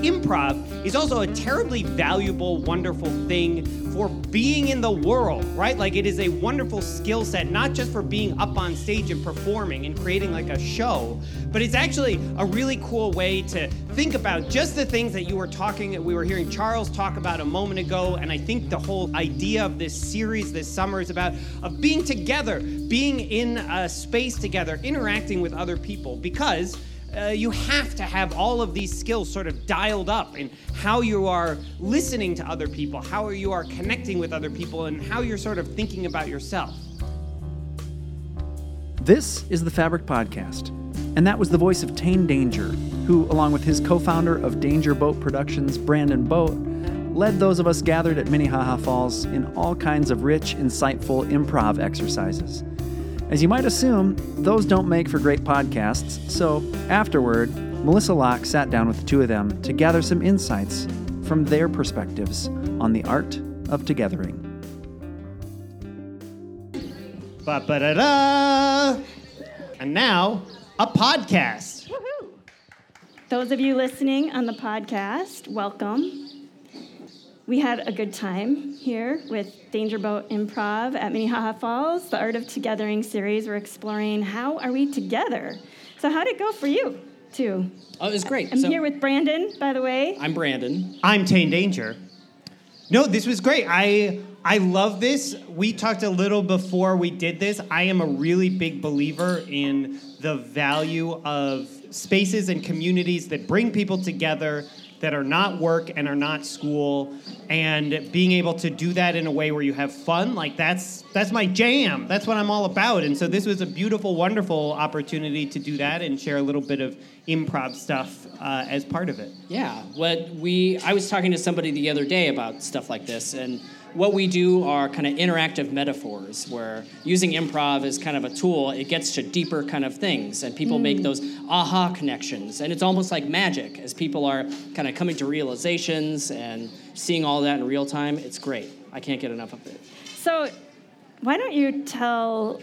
improv is also a terribly valuable, wonderful thing for being in the world, right? Like, it is a wonderful skill set, not just for being up on stage and performing and creating like a show, but it's actually a really cool way to think about just the things that we were hearing Charles talk about a moment ago, and I think the whole idea of this series this summer is about of being together, being in a space together, interacting with other people, because you have to have all of these skills sort of dialed up in how you are listening to other people, how you are connecting with other people, and how you're sort of thinking about yourself. This is the Fabric Podcast, and that was the voice of Tane Danger, who, along with his co-founder of Danger Boat Productions, Brandon Boat, led those of us gathered at Minnehaha Falls in all kinds of rich, insightful improv exercises. As you might assume, those don't make for great podcasts, so afterward, Melissa Locke sat down with the two of them to gather some insights from their perspectives on the art of togethering. Ba-ba-da-da! And now, a podcast. Woohoo! Those of you listening on the podcast, welcome. We had a good time here with Danger Boat Improv at Minnehaha Falls, the Art of Togethering series. We're exploring how are we together. So how'd it go for you two? Oh, it was great. I'm here with Brandon, by the way. I'm Brandon. I'm Tane Danger. No, this was great. I love this. We talked a little before we did this. I am a really big believer in the value of spaces and communities that bring people together, that are not work and are not school, and being able to do that in a way where you have fun, like that's my jam. That's what I'm all about. And so this was a beautiful, wonderful opportunity to do that and share a little bit of improv stuff as part of it. Yeah, I was talking to somebody the other day about stuff like this, and what we do are kind of interactive metaphors where using improv as kind of a tool, it gets to deeper kind of things, and people make those aha connections, and it's almost like magic as people are kind of coming to realizations and seeing all that in real time. It's great. I can't get enough of it. So why don't you tell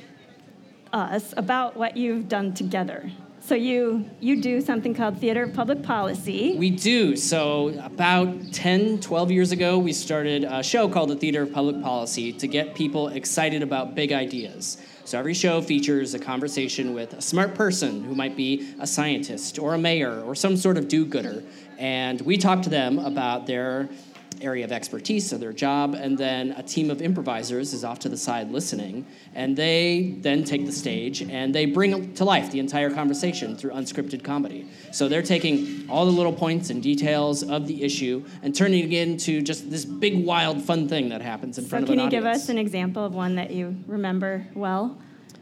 us about what you've done together? So you do something called Theater of Public Policy. We do. So about 10, 12 years ago, we started a show called the Theater of Public Policy to get people excited about big ideas. So every show features a conversation with a smart person who might be a scientist or a mayor or some sort of do-gooder. And we talk to them about their area of expertise or their job, and then a team of improvisers is off to the side listening, and they then take the stage and they bring to life the entire conversation through unscripted comedy. So they're taking all the little points and details of the issue and turning it into just this big, wild, fun thing that happens in front of an audience. So can you give us an example of one that you remember well?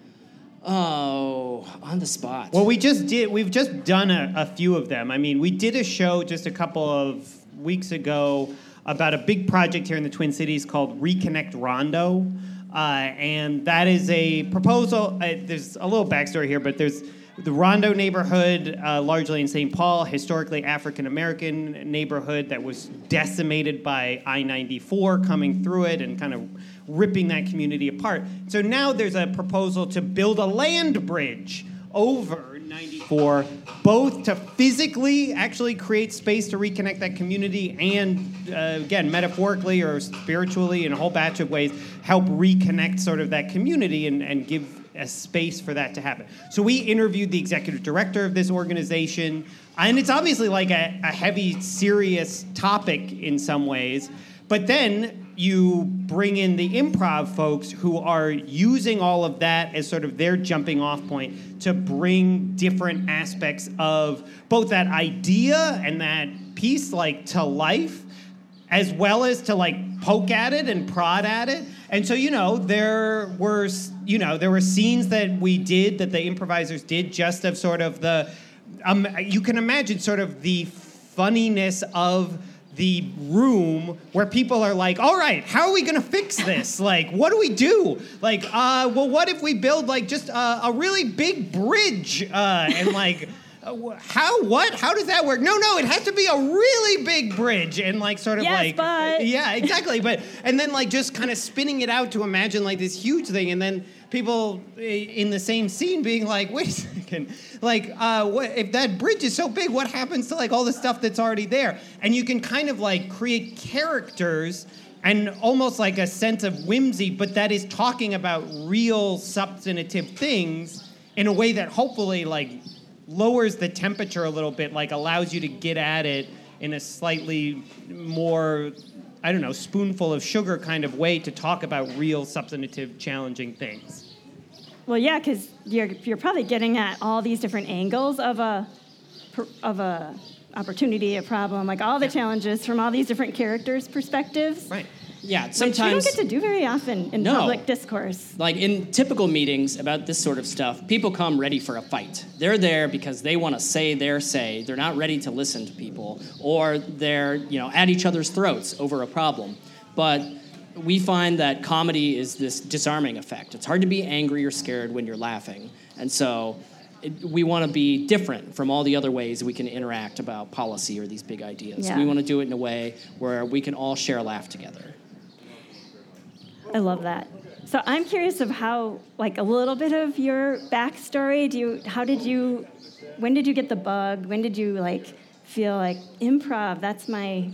Oh, on the spot. Well, we've just done a few of them. I mean, we did a show just a couple of weeks ago about a big project here in the Twin Cities called Reconnect Rondo. And that is a proposal. There's a little backstory here, but there's the Rondo neighborhood, largely in St. Paul, historically African-American neighborhood that was decimated by I-94 coming through it and kind of ripping that community apart. So now there's a proposal to build a land bridge over 94, both to physically actually create space to reconnect that community and, again, metaphorically or spiritually in a whole batch of ways, help reconnect sort of that community and give a space for that to happen. So we interviewed the executive director of this organization, and it's obviously like a heavy, serious topic in some ways, but then you bring in the improv folks who are using all of that as sort of their jumping off point to bring different aspects of both that idea and that piece like to life, as well as to like poke at it and prod at it. And so, there were scenes that we did, that the improvisers did, just of sort of the, you can imagine sort of the funniness of the room where people are like, all right, how are we going to fix this? Like, what do we do? Like, well, what if we build like just a really big bridge? And like, how does that work? No, it has to be a really big bridge. And like, sort of but. Yeah, exactly. And then like just kind of spinning it out to imagine like this huge thing. And then people in the same scene being like, wait a second. And like, if that bridge is so big, what happens to like all the stuff that's already there? And you can kind of like create characters and almost like a sense of whimsy, but that is talking about real substantive things in a way that hopefully like lowers the temperature a little bit, like allows you to get at it in a slightly more, I don't know, spoonful of sugar kind of way to talk about real substantive challenging things. Well, yeah, because you're probably getting at all these different angles of a opportunity, a problem, like all the challenges from all these different characters' perspectives. Right. Yeah, Which sometimes... you don't get to do very often in No. public discourse. Like in typical meetings about this sort of stuff, people come ready for a fight. They're there because they want to say their say. They're not ready to listen to people, or they're, at each other's throats over a problem. But we find that comedy is this disarming effect. It's hard to be angry or scared when you're laughing. And so we want to be different from all the other ways we can interact about policy or these big ideas. Yeah. We want to do it in a way where we can all share a laugh together. I love that. So I'm curious of how, like, a little bit of your backstory. When did you get the bug? When did you like feel like improv? That's my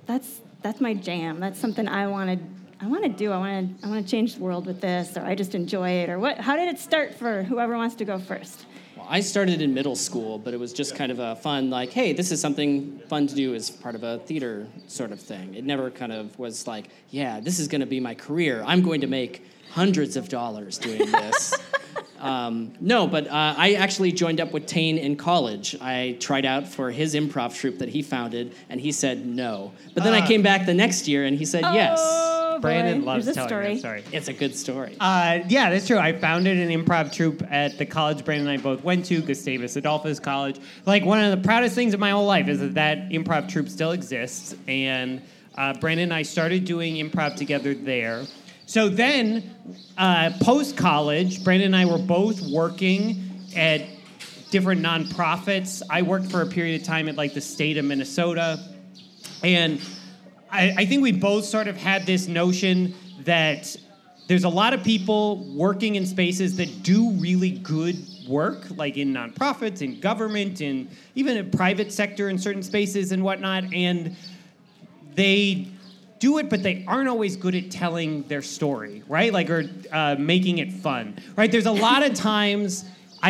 jam. That's something I want to do. I want to change the world with this, or I just enjoy it, or what? How did it start for whoever wants to go first? Well, I started in middle school, but it was just kind of a fun, like, hey, this is something fun to do as part of a theater sort of thing. It never kind of was like, yeah, this is going to be my career. I'm going to make hundreds of dollars doing this. No, but I actually joined up with Tane in college. I tried out for his improv troupe that he founded, and he said no. But then I came back the next year, and he said yes. Oh, Brandon boy. loves There's a telling story. that story. It's a good story. Yeah, that's true. I founded an improv troupe at the college Brandon and I both went to, Gustavus Adolphus College. Like, one of the proudest things of my whole life is that improv troupe still exists. And Brandon and I started doing improv together there. So then, post-college, Brandon and I were both working at different nonprofits. I worked for a period of time at, like, the state of Minnesota. And I think we both sort of had this notion that there's a lot of people working in spaces that do really good work, like in nonprofits, in government, in even in private sector in certain spaces and whatnot, and they do it, but they aren't always good at telling their story, right? Like, or making it fun, right? There's a lot of times,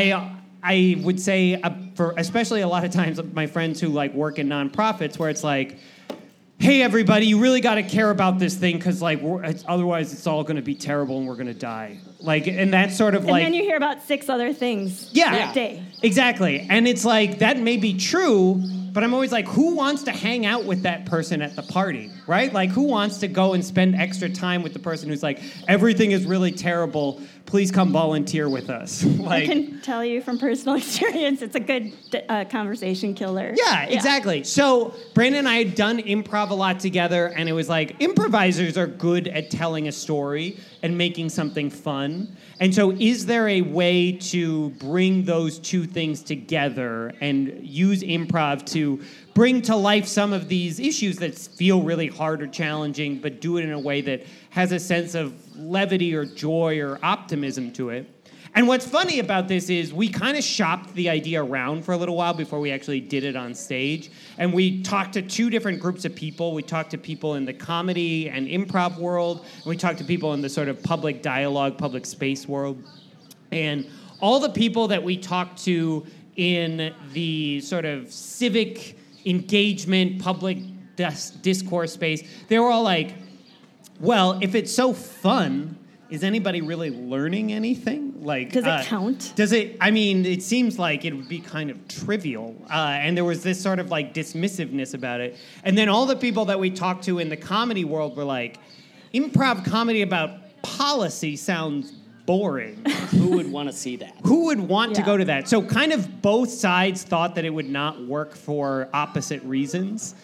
I would say, for especially a lot of times, my friends who like work in nonprofits, where it's like, hey, everybody, you really got to care about this thing because, like, otherwise it's all going to be terrible and we're going to die. Like, and that's sort of like... And then you hear about 6 other things Yeah, that day. Exactly. And it's like, that may be true, but I'm always like, who wants to hang out with that person at the party, right? Like, who wants to go and spend extra time with the person who's like, everything is really terrible, please come volunteer with us. Like, I can tell you from personal experience, it's a good conversation killer. Yeah, exactly. So Brandon and I had done improv a lot together, and it was like, improvisers are good at telling a story and making something fun. And so is there a way to bring those two things together and use improv to bring to life some of these issues that feel really hard or challenging, but do it in a way that has a sense of levity or joy or optimism to it? And what's funny about this is we kind of shopped the idea around for a little while before we actually did it on stage. And we talked to 2 different groups of people. We talked to people in the comedy and improv world, and we talked to people in the sort of public dialogue, public space world. And all the people that we talked to in the sort of civic engagement, public discourse space, they were all like, well, if it's so fun, is anybody really learning anything? Like, Does it count? Does it? I mean, it seems like it would be kind of trivial, and there was this sort of like dismissiveness about it. And then all the people that we talked to in the comedy world were like, improv comedy about policy sounds boring. Who would want to see that? Who would want to Yeah. go to that? So kind of both sides thought that it would not work for opposite reasons.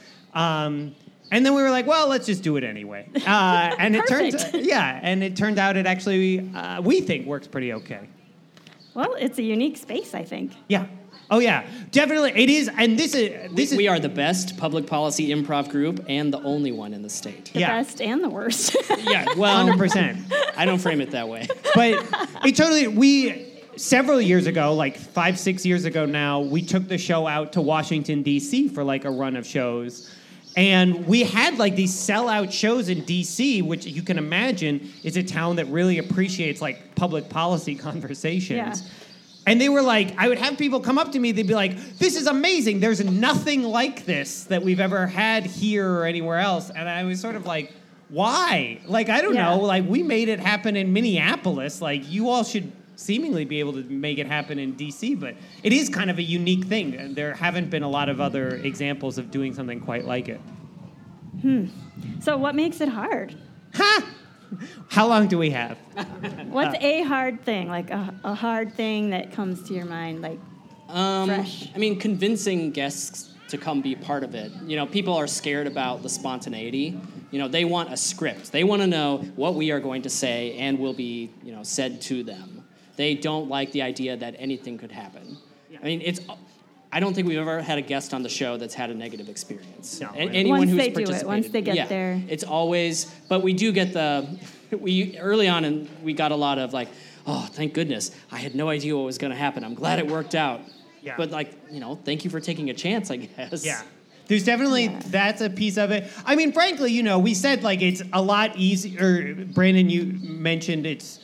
And then we were like, well, let's just do it anyway. And it turned out it actually, we think, works pretty okay. Well, it's a unique space, I think. Yeah. Oh, yeah. Definitely. It is. And this is... We are the best public policy improv group and the only one in the state. The best and the worst. Yeah, well... 100%. I don't frame it that way. But it totally... several years ago, like 5-6 years ago now, we took the show out to Washington, D.C. for like a run of shows. And we had like these sellout shows in D.C., which you can imagine is a town that really appreciates like public policy conversations. Yeah. And they were like, I would have people come up to me, they'd be like, this is amazing. There's nothing like this that we've ever had here or anywhere else. And I was sort of like, why? Like, I don't know. Like, we made it happen in Minneapolis. Like, you all should seemingly be able to make it happen in D.C., but it is kind of a unique thing. There haven't been a lot of other examples of doing something quite like it. So what makes it hard? Ha! How long do we have? What's a hard thing? Like a hard thing that comes to your mind, like fresh? I mean, convincing guests to come be part of it. You know, people are scared about the spontaneity. You know, they want a script. They want to know what we are going to say and will be, you know, said to them. They don't like the idea that anything could happen. I mean, I don't think we've ever had a guest on the show that's had a negative experience. No. Anyone Once who's they do it, participated. once they get there. It's always, but we do get early on, and we got a lot of like, oh, thank goodness, I had no idea what was going to happen. I'm glad it worked out. Yeah. But like, you know, thank you for taking a chance, I guess. Yeah. There's definitely, that's a piece of it. I mean, frankly, you know, we said like it's a lot easier. Brandon, you mentioned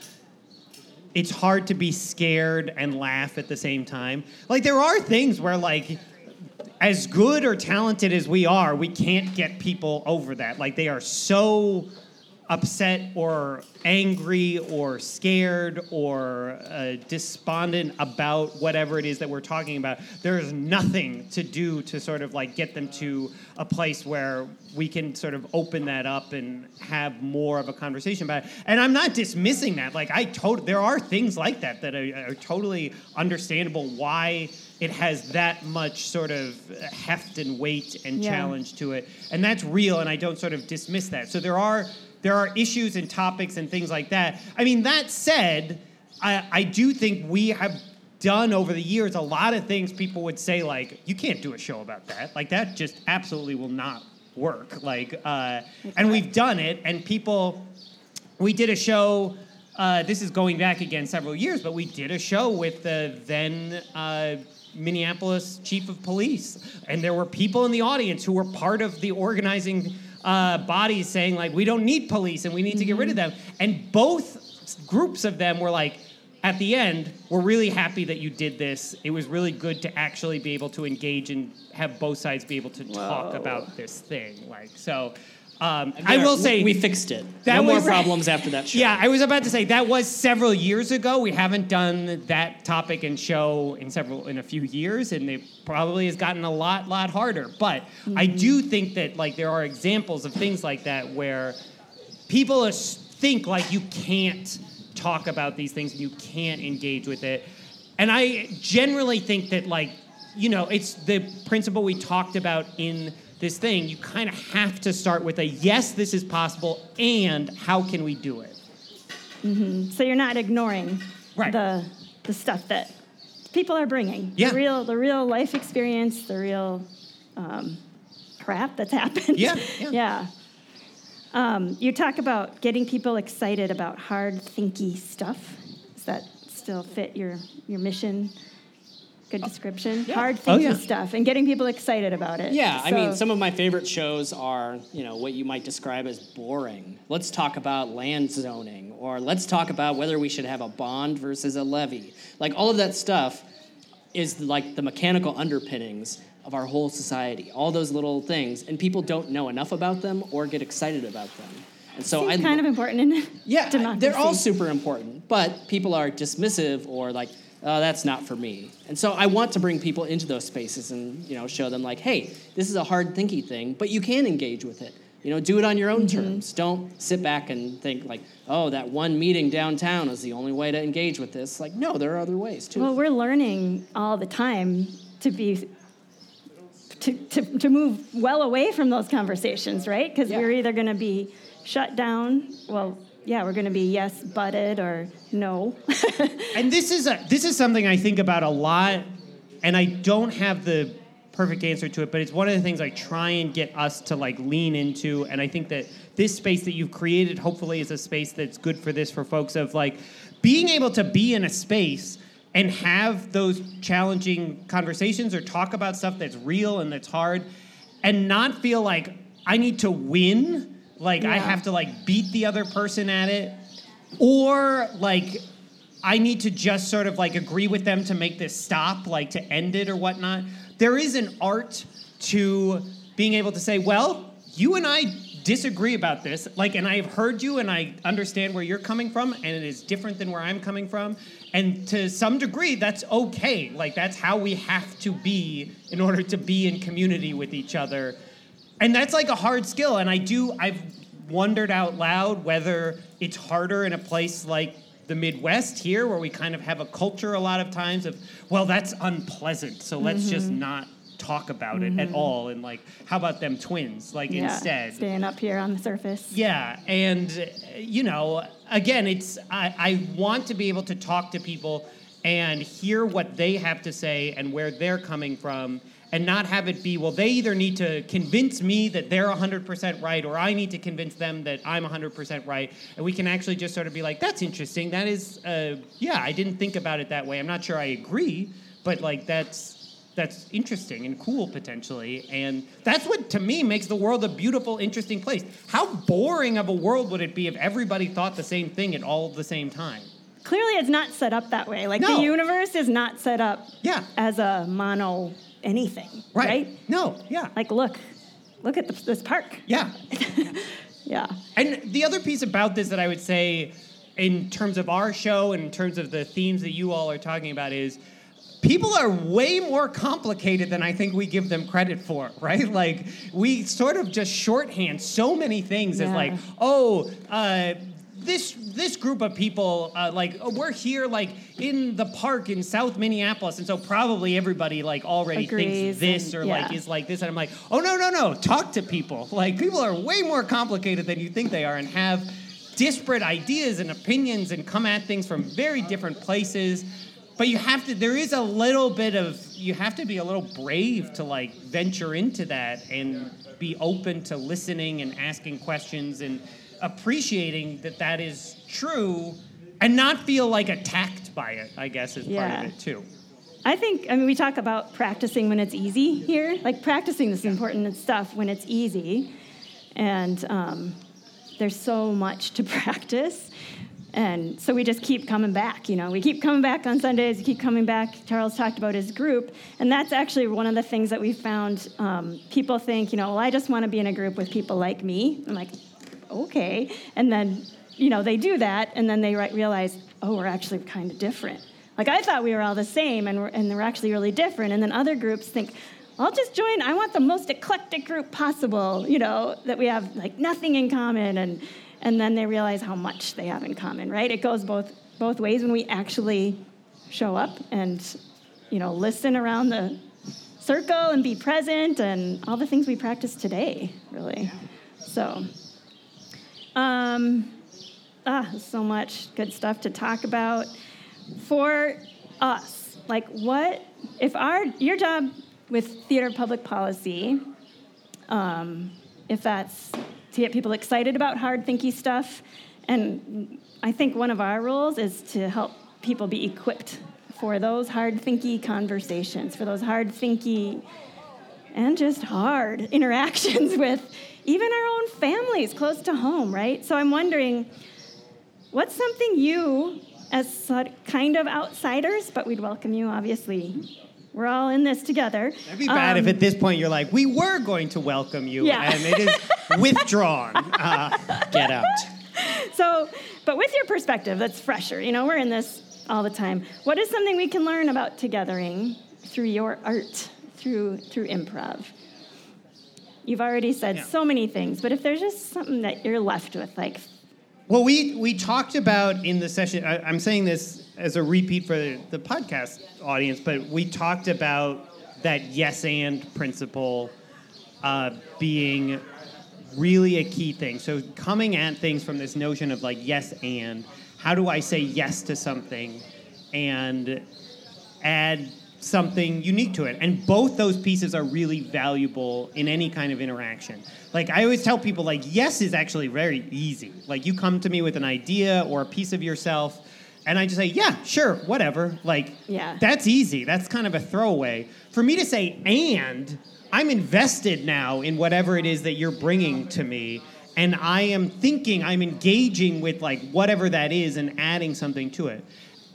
it's hard to be scared and laugh at the same time. Like, there are things where, like, as good or talented as we are, we can't get people over that. Like, they are so upset or angry or scared or despondent about whatever it is that we're talking about. There is nothing to do to sort of like get them to a place where we can sort of open that up and have more of a conversation about it. And I'm not dismissing that. Like, there are things like that that are totally understandable why it has that much sort of heft and weight and challenge to it. And that's real, and I don't sort of dismiss that. So there are issues and topics and things like that. I mean, that said, I do think we have done over the years a lot of things people would say, like, you can't do a show about that. Like, that just absolutely will not work. Like, and we've done it, and we did a show, this is going back again several years, but we did a show with the then Minneapolis chief of police. And there were people in the audience who were part of the organizing bodies saying, like, we don't need police and we need to get rid of them. And both groups of them were like, at the end, we're really happy that you did this. It was really good to actually be able to engage and have both sides be able to talk about this thing. Like, so I will say we fixed it. That no more was- problems after that show. Yeah, I was about to say that was several years ago. We haven't done that topic and show in a few years, and it probably has gotten a lot harder. But I do think that like there are examples of things like that where people think like you can't talk about these things and you can't engage with it. And I generally think that, like, you know, it's the principle we talked about in this thing. You kind of have to start with a yes, this is possible, and how can we do it? Mm-hmm. So you're not ignoring Right. the stuff that people are bringing. Yeah. The real life experience, the real crap that's happened. Yeah. You talk about getting people excited about hard, thinky stuff. Does that still fit your mission? Good description. Hard, thinky stuff, and getting people excited about it. Yeah, I So- mean, some of my favorite shows are, you know, what you might describe as boring. Let's talk about land zoning, or let's talk about whether we should have a bond versus a levy. Like, all of that stuff is like the mechanical underpinnings of our whole society. All those little things, and people don't know enough about them or get excited about them. And so Seems kind of important in yeah, democracy. they're all super important, but people are dismissive or like, oh, that's not for me. And so I want to bring people into those spaces and, you know, show them like, hey, this is a hard thinky thing, but you can engage with it. You know, do it on your own terms. Don't sit back and think like, oh, that one meeting downtown is the only way to engage with this. Like, no, there are other ways too. Well, we're learning all the time to move well away from those conversations, right? Because we're either going to be shut down. Well, yeah, we're going to be yes, butted, or no. And this is something I think about a lot, and I don't have the perfect answer to it, but it's one of the things I try and get us to like lean into, and I think that this space that you've created hopefully is a space that's good for this for folks of like being able to be in a space and have those challenging conversations or talk about stuff that's real and that's hard and not feel like I need to win, like I have to like beat the other person at it, or like I need to just sort of like agree with them to make this stop, like to end it or whatnot. There is an art to being able to say, well, you and I disagree about this, like, and I have heard you and I understand where you're coming from, and it is different than where I'm coming from, and to some degree that's okay. Like, that's how we have to be in order to be in community with each other, and that's like a hard skill. And I've wondered out loud whether it's harder in a place like the Midwest here, where we kind of have a culture a lot of times of, well, that's unpleasant, so let's just not talk about it at all, and like, how about them twins, like, instead staying up here on the surface. And you know, again, it's I want to be able to talk to people and hear what they have to say and where they're coming from, and not have it be, well, they either need to convince me that they're 100% right, or I need to convince them that I'm 100% right, and we can actually just sort of be like, that's interesting, that is I didn't think about it that way, I'm not sure I agree, but like that's interesting and cool, potentially. And that's what, to me, makes the world a beautiful, interesting place. How boring of a world would it be if everybody thought the same thing at all the same time? Clearly, it's not set up that way. Like, No. the universe is not set up as a mono anything, right? No, yeah. Like, look at this park. Yeah. Yeah. And the other piece about this that I would say, in terms of our show and in terms of the themes that you all are talking about, is people are way more complicated than I think we give them credit for, right? Like, we sort of just shorthand so many things as like, this group of people, we're here, like, in the park in South Minneapolis, and so probably everybody, like, already agrees, thinks this or, like, is like this. And I'm like, oh, no, talk to people. Like, people are way more complicated than you think they are and have disparate ideas and opinions and come at things from very different places. But you have to be a little brave to, like, venture into that and be open to listening and asking questions and appreciating that is true and not feel, like, attacked by it, I guess, is part of it, too. I mean, we talk about practicing when it's easy here. Like, practicing this important stuff when it's easy. And there's so much to practice. And so we just keep coming back, you know. We keep coming back on Sundays, we keep coming back. Charles talked about his group, and that's actually one of the things that we found. People think, you know, well, I just want to be in a group with people like me. I'm like, okay. And then, you know, they do that, and then they realize, oh, we're actually kind of different. Like, I thought we were all the same, and we're actually really different. And then other groups think, I'll just join. I want the most eclectic group possible, you know, that we have, like, nothing in common, and then they realize how much they have in common, right? It goes both ways when we actually show up and, you know, listen around the circle and be present and all the things we practice today, really. So, so much good stuff to talk about. For us, like, what if your job with theater public policy, if that's to get people excited about hard, thinky stuff. And I think one of our roles is to help people be equipped for those hard, thinky conversations, for those hard, thinky, and just hard interactions with even our own families close to home, right? So I'm wondering, what's something you, as kind of outsiders, but we'd welcome you, obviously, we're all in this together. That'd be bad if at this point you're like, we were going to welcome you, and it is withdrawn. Get out. So, but with your perspective, that's fresher. You know, we're in this all the time. What is something we can learn about togethering through your art, through improv? You've already said so many things, but if there's just something that you're left with, like... Well, we talked about in the session, I'm saying this as a repeat for the podcast audience, but we talked about that yes and principle being really a key thing. So coming at things from this notion of like yes and, how do I say yes to something and add something unique to it? And both those pieces are really valuable in any kind of interaction. Like, I always tell people, like, yes is actually very easy. Like, you come to me with an idea or a piece of yourself, And I just say, yeah, sure, whatever. Like, that's easy. That's kind of a throwaway. For me to say, and I'm invested now in whatever it is that you're bringing to me, and I am thinking, I'm engaging with like whatever that is and adding something to it.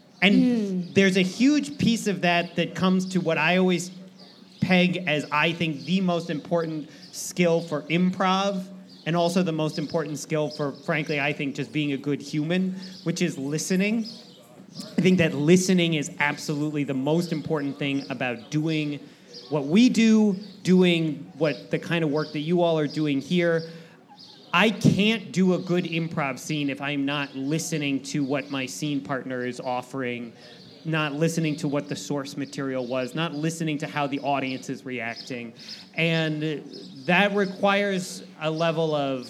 And there's a huge piece of that comes to what I always peg as, I think, the most important skill for improv, and also the most important skill for, frankly, I think, just being a good human, which is listening. I think that listening is absolutely the most important thing about doing what we do, doing what the kind of work that you all are doing here. I can't do a good improv scene if I'm not listening to what my scene partner is offering, not listening to what the source material was, not listening to how the audience is reacting. And that requires a level of,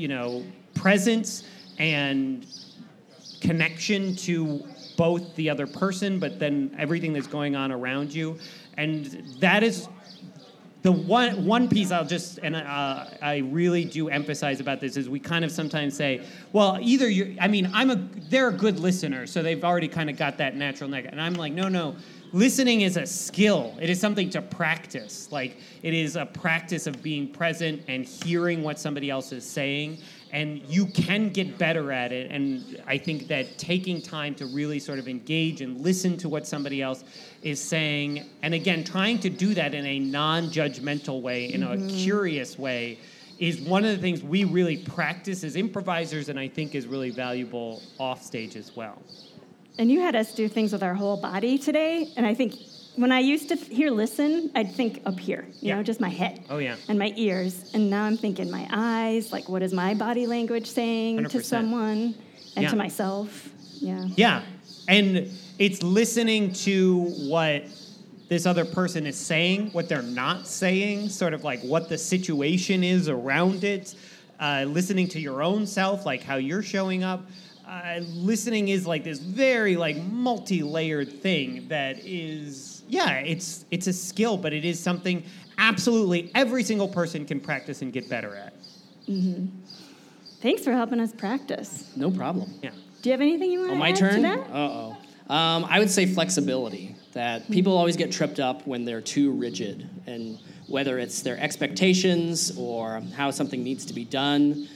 presence and connection to both the other person, but then everything that's going on around you. And that is the one piece I'll just, and I really do emphasize about this, is we kind of sometimes say, well, either they're a good listener, so they've already kind of got that natural neck. And I'm like, no. Listening is a skill. It is something to practice. Like, it is a practice of being present and hearing what somebody else is saying. And you can get better at it. And I think that taking time to really sort of engage and listen to what somebody else is saying, and again, trying to do that in a non-judgmental way, in a curious way, is one of the things we really practice as improvisers, and I think is really valuable off stage as well. And you had us do things with our whole body today, and I think when I used to hear listen, I'd think up here, you know, just my head. Oh, yeah. And my ears. And now I'm thinking my eyes, like what is my body language saying 100%. To someone and to myself. Yeah. Yeah. And it's listening to what this other person is saying, what they're not saying, sort of like what the situation is around it, listening to your own self, like how you're showing up. Listening is like this very like multi-layered thing that is, it's a skill, but it is something absolutely every single person can practice and get better at. Mm-hmm. Thanks for helping us practice. No problem. Yeah. Do you have anything you want to add my turn? to that? Uh-oh. I would say flexibility, that people always get tripped up when they're too rigid, and whether it's their expectations or how something needs to be done.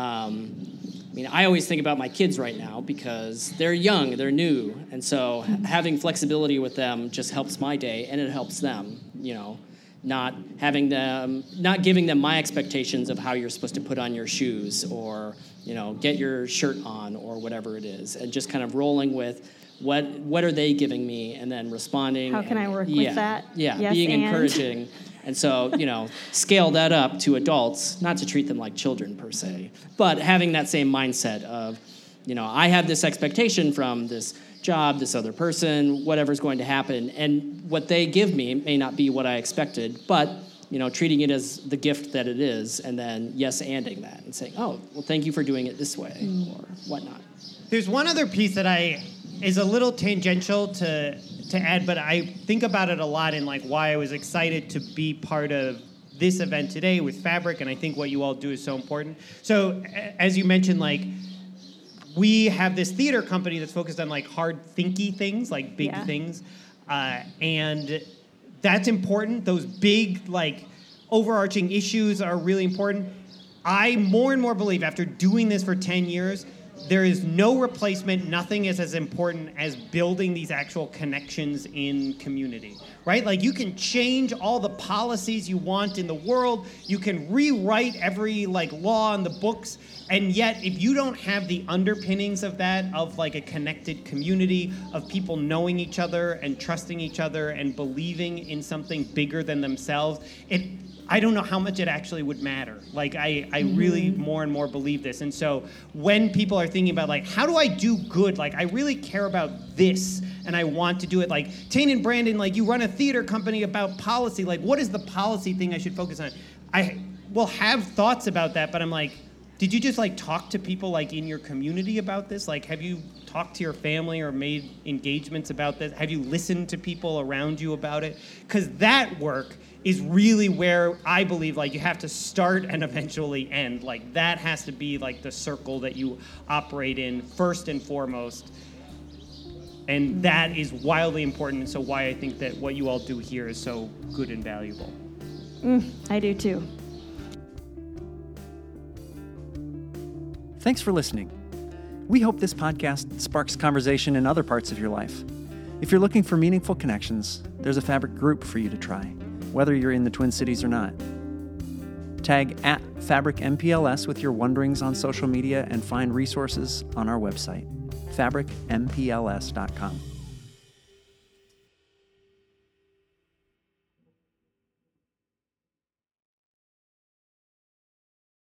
I always think about my kids right now because they're young, they're new, and so having flexibility with them just helps my day, and it helps them, not giving them my expectations of how you're supposed to put on your shoes or, get your shirt on or whatever it is, and just kind of rolling with what are they giving me, and then responding. How can I work with that? Yeah, yes, being and. encouraging. And so, scale that up to adults, not to treat them like children per se, but having that same mindset of, I have this expectation from this job, this other person, whatever's going to happen, and what they give me may not be what I expected, but, treating it as the gift that it is, and then yes-anding that and saying, oh, well, thank you for doing it this way, or whatnot. There's one other piece that is a little tangential to add, but I think about it a lot in like why I was excited to be part of this event today with Fabric, and I think what you all do is so important. So as you mentioned, like we have this theater company that's focused on like hard thinky things, like big things, and that's important. Those big like overarching issues are really important. I more and more believe after doing this for 10 years, there is no replacement, nothing is as important as building these actual connections in community, right? Like you can change all the policies you want in the world, you can rewrite every like law in the books, and yet if you don't have the underpinnings of that, of like a connected community, of people knowing each other and trusting each other and believing in something bigger than themselves, I don't know how much it actually would matter. Like, I really more and more believe this. And so when people are thinking about, like, how do I do good? Like, I really care about this, and I want to do it. Like, Tane and Brandon, like, you run a theater company about policy. Like, what is the policy thing I should focus on? I will have thoughts about that, but I'm like, did you just, like, talk to people, like, in your community about this? Like, have you talked to your family or made engagements about this? Have you listened to people around you about it? Because that work is really where I believe like you have to start and eventually end. Like that has to be like the circle that you operate in first and foremost. And that is wildly important, and so why I think that what you all do here is so good and valuable. I do too. Thanks for listening. We hope this podcast sparks conversation in other parts of your life. If you're looking for meaningful connections, there's a Fabric group for you to try, whether you're in the Twin Cities or not. Tag @FabricMPLS with your wonderings on social media and find resources on our website, fabricmpls.com.